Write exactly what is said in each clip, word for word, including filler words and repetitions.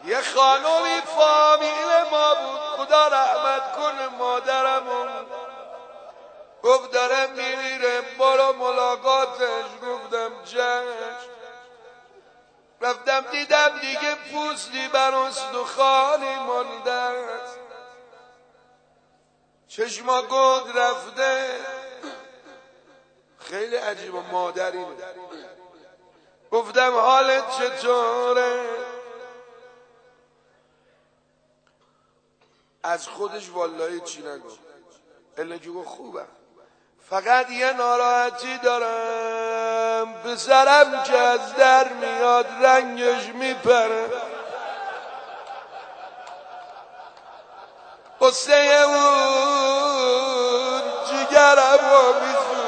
یه خانومی فامیل ما بود، خدا رحمت کنه مادرمون، گفت داره میمیره برو ملاقاتش. گفتم چشم. رفتم دیدم دیگه پوستی بر استخوانی مانده است، چشما گود رفته. خیلی عجیبه مادری. گفتم حالت چطوره؟ از خودش والله چی نگفت، الا که گفت خوبم، فقط یه ناراحتی دارم، پسرم که از در میاد رنگش میپره، قصه اون جگرم رو میسوزونه.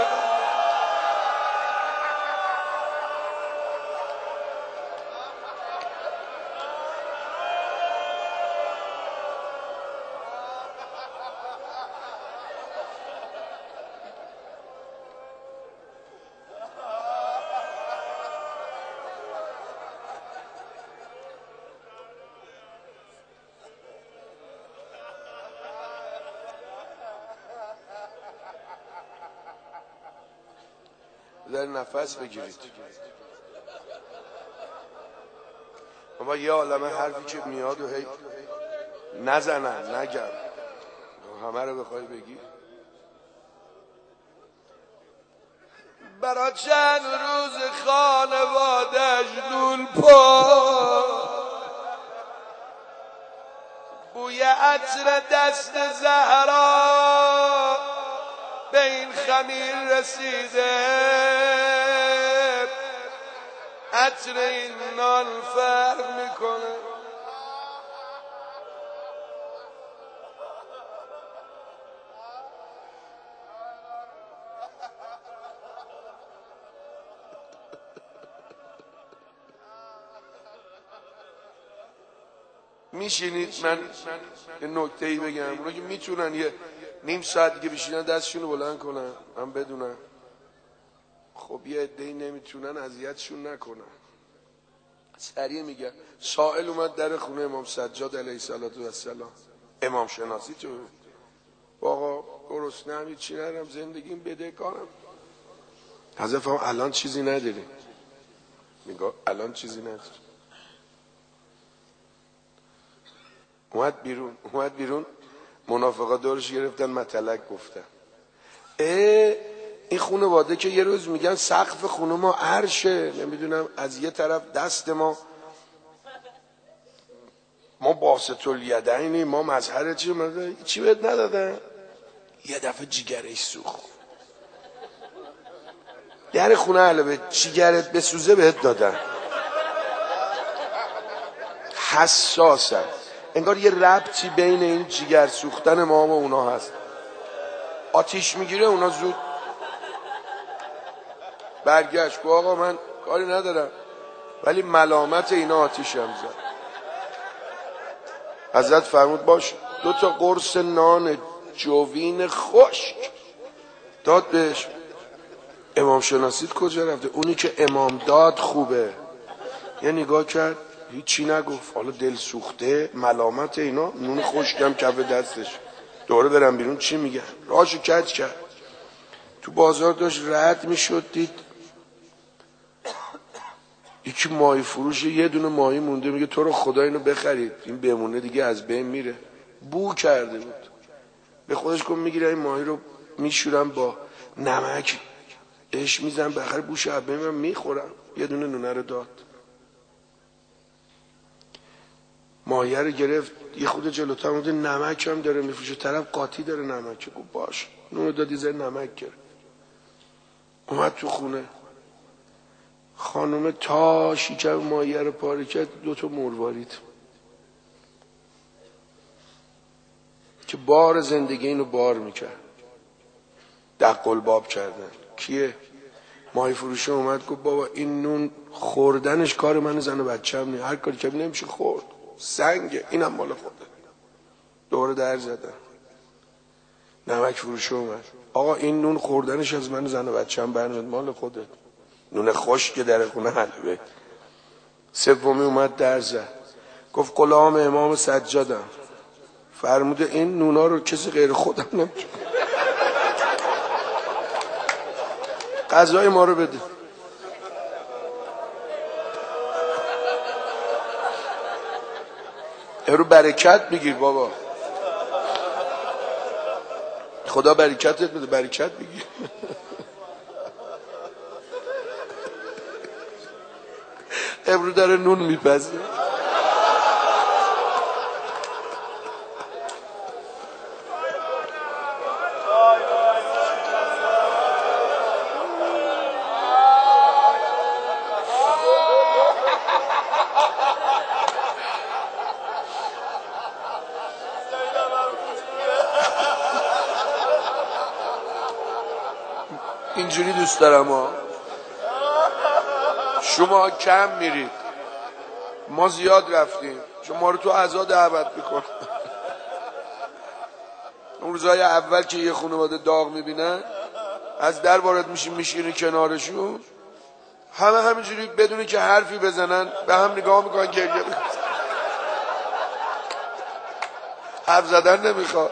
در نفس بگیرید. اما یه عالمه حرفی که میاد و هی نزنن نگم، همه رو بخوای بگی. برا چند روز خانوادش لول پا، بوی عطر دست زهرا به این خمیر رسیده، عطر این نان فرق میکنه. میشینید من یه نکته‌ای بگم، اونا که میتونن یه نیم ساعت دیگه بشینن دستشونو بلند کنن من بدونم. خب یه عده‌ای نمیتونن اذیتشون نکنن. سریع میگم سائل اومد در خونه امام سجاد علیه السلام، امام شناسی تو آقا گرسنه هم چی ندارم، زندگیم بدهکارم. حضرت فرمود الان چیزی نداری؟ میگه الان چیزی نداری. اومد بیرون اومد بیرون منافقا دورش گرفتن مطلق گفتن اه این خانواده که یه روز میگن سقف خونه ما عرشه، نمیدونم از یه طرف دست ما ما باسط الیدینی، ما مظهر چی چی بهت ندادن، یه دفعه جیگرش سوخت. در خونه علاوه جیگرت بسوزه بهت دادن. حساسه، انگار یه ربطی بین این جیگر سوختن ما و اونا هست. آتیش میگیره اونا زود برگشت گفت آقا من کاری ندارم، ولی ملامت اینا آتیش هم زد. حضرت فرمود باش دو تا قرص نان جوین خشک داد بهش. امام شناسیت کجا رفته؟ اونی که امام داد خوبه. یه نگاه کرد هیچی نگفت، حالا دل سوخته ملامت اینا، نون خشکم کف دستش. دوره برم بیرون چی میگن؟ راشو کج کرد. تو بازار داشت رد میشد، دید یکی ماهی فروش یه دونه ماهی مونده، میگه تو رو خدا اینو بخرید، این بمونه دیگه از بین میره. بو کرده بود. به خودش گفت میگیره این ماهی رو میشورم با نمک اش میزنم بخیر بوش از بین من میخورم. یه دونه نونه رو داد. ماهیه رو گرفت یه خود جلوتر بوده، نمک هم داره میفروشه، طرف قاطی داره نمک. گفت باش نون دادی زیر نمک گرفت. اومد تو خونه، خانم تا شیکم ماهیه رو پاره کرد، دو تا مروارید که بار زندگی اینو بار میکرد دق الباب کردن. کیه؟ ماهی فروشه اومد گفت بابا این نون خوردنش کار من زن و بچه هم نیست، هر کاری که نمیشه خورد، سنگه، اینم مال خورده. دوره در زدن. نمک فروشه اومد آقا این نون خوردنش از من زن و بچه هم برنامه مال خودت، نون خشک که در خونه حلبه. سومی اومد در زد گفت غلام امام سجادم. فرموده این نونا رو کسی غیر خودم نمیتونه، غذای ما رو بده. رو برکت میگیر بابا، خدا برکتت بده، برکت میگیر. امرو داره نون میپزه. اینجوری دوست دارم ها. شما کم میرید، ما زیاد رفتیم، چون ما رو تو عزا دعوت میکن. اون روزهای اول که یه خانواده داغ میبینن از در وارد میشیم میشینی کنارشون، همه همینجوری بدونی که حرفی بزنن به هم نگاه میکنن، گریه میکنن، حرف زدن نمیخواد.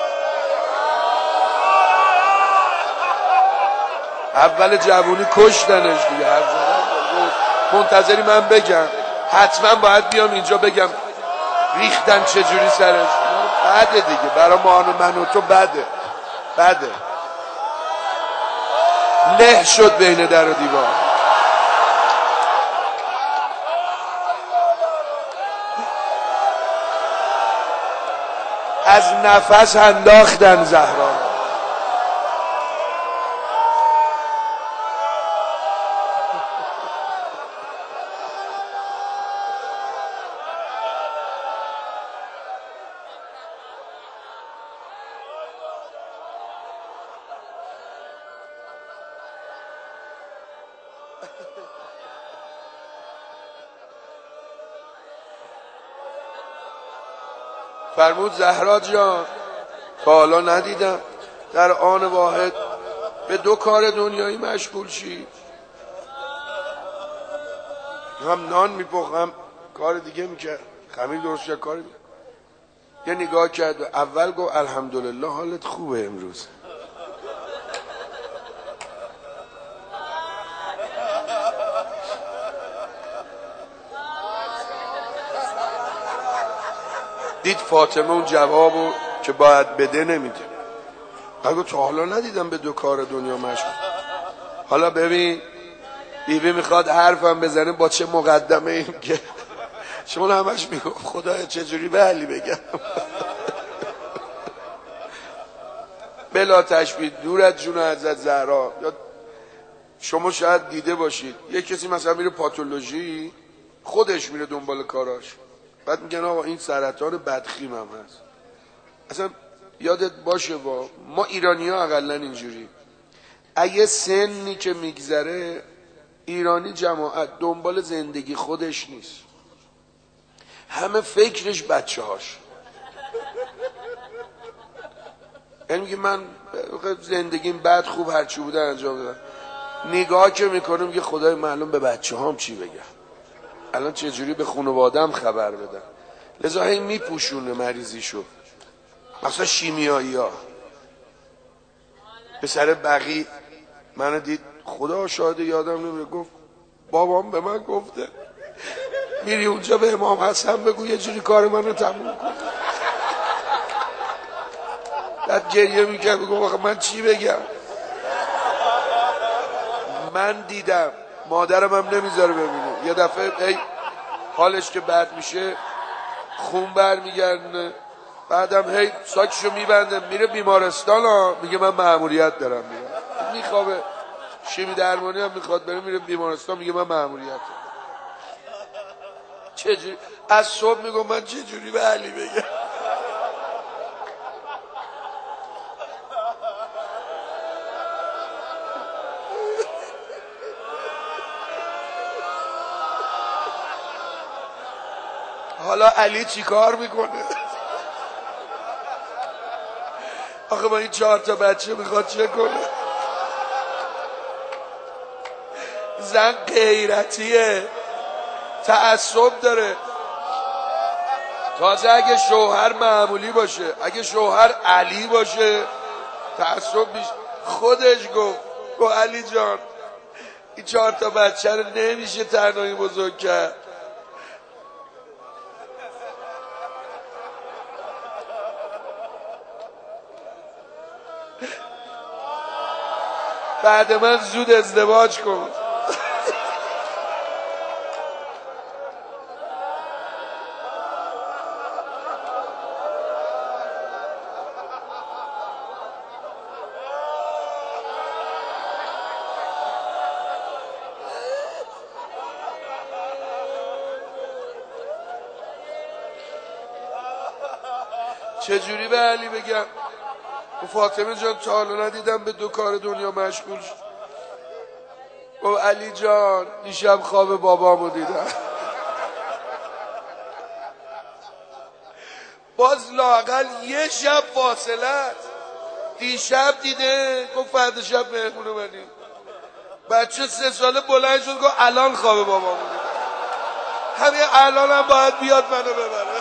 اول جوونی کشتنش دیگه، حرف زدن منتظری من بگم، حتما باید بیام اینجا بگم ریختن چجوری سرش. بده دیگه، برای ما و من و تو بده بده. له شد بین در و دیوار. از نفس انداختن زهرا. فرمود زهرا جان تا حالا ندیدم در آن واحد به دو کار دنیایی مشغول شی، هم نان میپخت هم کار دیگه میکرد، خمیر درست کرد، کاری میکرد. یه نگاه کرد و اول گفت الحمدلله حالت خوبه امروز. دید فاطمه اون جوابو که باید بده نمیده. اگه تا حالا ندیدم به دو کار دنیا مشغول. حالا ببین بیبی میخواد حرفم بزنه با چه مقدمه این که شما همش میگفت خدایا چجوری به علی بگم. بلا تشبیه دور از جون حضرت زهرا. یا شما شاید دیده باشید یه کسی مثلا میره پاتولوژی، خودش میره دنبال کاراش، بعد میگن آقا این سرطان بدخیم هم هست. اصلا یادت باشه با ما ایرانی ها اقلا اینجوری، اگه سنی که میگذره ایرانی جماعت دنبال زندگی خودش نیست، همه فکرش بچه هاش. یعنی میگه من زندگیم بد خوب هرچی بوده انجام دادم، نگاه که میکنم میگه خدای معلوم به بچه هام چی بگم، الان چجوری به خانوادم خبر بدم. لذا هی میپوشونه مریضیشو. مثلا شیمیایی ها، پسر بقی منو دید خدا شاهده یادم نمیره، گفت بابام به من گفته میری اونجا به امام حسن بگو یه جوری کار منو تموم کن. بعد گریه میکرد بگو آخه من چی بگم. من دیدم مادرم هم نمیذاره ببینه، یه دفعه ای حالش که بد میشه خون بر میگردونه، بعدم هی ساکشو میبنده میره بیمارستان ها، میگه من مأموریت دارم میرم، میخوابه شیمی درمانی هم میخواد بره، میره بیمارستان میگه من مأموریت دارم. چجوری از صبح میگم من چجوری به علی بگم. حالا علی چی کار میکنه؟ آخه با این چهار تا بچه میخواد چه کنه؟ زن غیرتیه، تعصب داره. تازه اگه شوهر معمولی باشه، اگه شوهر علی باشه تعصب بیش. خودش گفت گفت علی جان این چهار تا بچه رو نمیشه تنهایی بزرگ کرد. بعد من زود ازدواج کن. چجوری به علی بگم؟ فاطمه جان تا حالا ندیدم به دو کار دنیا مشغول شد. او علی جان دیشب خواب بابامو دیدم. باز لااقل یه شب فاصله است. دیشب دیده گفت فردا شب مهمون منی. بچه سه ساله بلند شد گفت الان خواب بابامو دیدم. همین الان هم باید بیاد منو ببره.